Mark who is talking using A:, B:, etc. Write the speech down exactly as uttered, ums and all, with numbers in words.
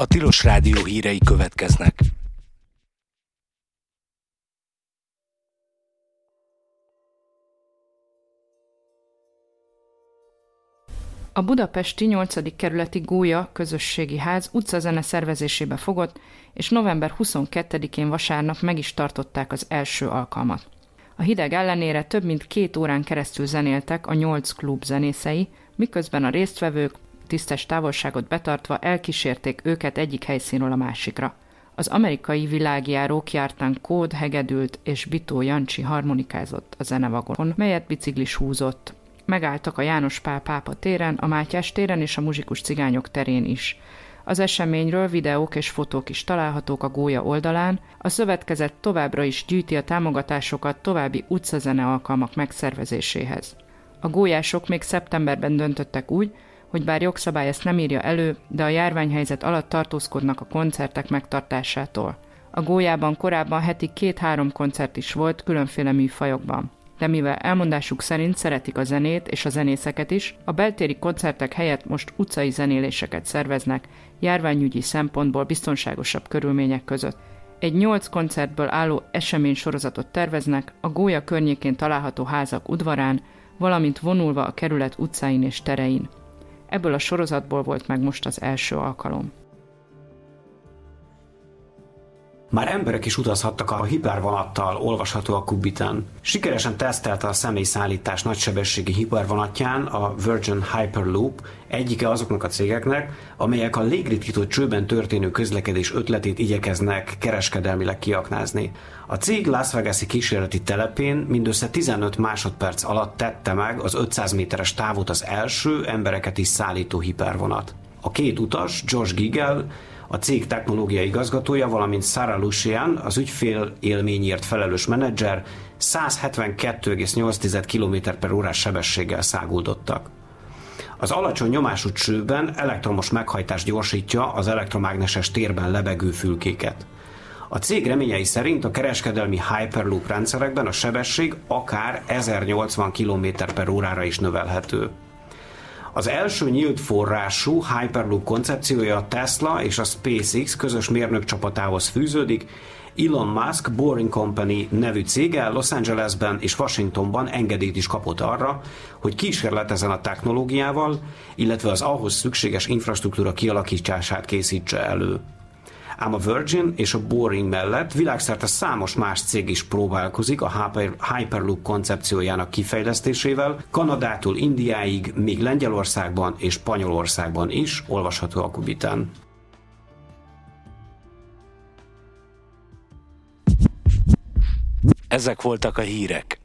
A: A Tilos Rádió hírei következnek.
B: A budapesti nyolcadik kerületi Gólya közösségi ház utcazene szervezésébe fogott, és november huszonkettedikén vasárnap meg is tartották az első alkalmat. A hideg ellenére több mint két órán keresztül zenéltek a nyolc klub zenészei, miközben a résztvevők tisztes távolságot betartva elkísérték őket egyik helyszínről a másikra. Az amerikai világjárók jártán Kód hegedült és Bitó Jancsi harmonikázott a zenevagonon, melyet biciklis húzott. Megálltak a János Pál pápa téren, a Mátyás téren és a Muzsikus cigányok terén is. Az eseményről videók és fotók is találhatók a Gólya oldalán. A szövetkezet továbbra is gyűjti a támogatásokat további utcazene alkalmak megszervezéséhez. A gólyások még szeptemberben döntöttek úgy, hogy bár jogszabály ezt nem írja elő, de a járványhelyzet alatt tartózkodnak a koncertek megtartásától. A Gólyában korábban heti két-három koncert is volt különféle műfajokban. De mivel elmondásuk szerint szeretik a zenét és a zenészeket is, a beltéri koncertek helyett most utcai zenéléseket szerveznek, járványügyi szempontból biztonságosabb körülmények között. Egy nyolc koncertből álló eseménysorozatot terveznek a Gólya környékén található házak udvarán, valamint vonulva a kerület utcáin és terein. Ebből a sorozatból volt meg most az első alkalom.
C: Már emberek is utazhattak a hipervonattal, olvasható a Kubiten. Sikeresen tesztelte a személyszállítás nagysebességi hipervonatján a Virgin Hyperloop, egyike azoknak a cégeknek, amelyek a légritkító csőben történő közlekedés ötletét igyekeznek kereskedelmileg kiaknázni. A cég Las Vegas-i kísérleti telepén mindössze tizenöt másodperc alatt tette meg az ötszáz méteres távot az első embereket is szállító hipervonat. A két utas, Josh Gigel, a cég technológiai igazgatója, valamint Sarah Lucian, az ügyfél élményért felelős menedzser száz hetvenkettő egész nyolc kilométer per órás sebességgel száguldottak. Az alacsony nyomású csőben elektromos meghajtás gyorsítja az elektromágneses térben lebegő fülkéket. A cég reményei szerint a kereskedelmi Hyperloop rendszerekben a sebesség akár ezernyolcvan kilométer per órára is növelhető. Az első nyílt forrású Hyperloop koncepciója a Tesla és a SpaceX közös mérnökcsapatához fűződik. Elon Musk Boring Company nevű cége Los Angelesben és Washingtonban engedélyt is kapott arra, hogy kísérletezzen a technológiával, illetve az ahhoz szükséges infrastruktúra kialakítását készítse elő. Ám a Virgin és a Boring mellett világszerte számos más cég is próbálkozik a Hyperloop koncepciójának kifejlesztésével, Kanadától Indiáig, még Lengyelországban és Spanyolországban is, olvasható a Kubiten.
A: Ezek voltak a hírek.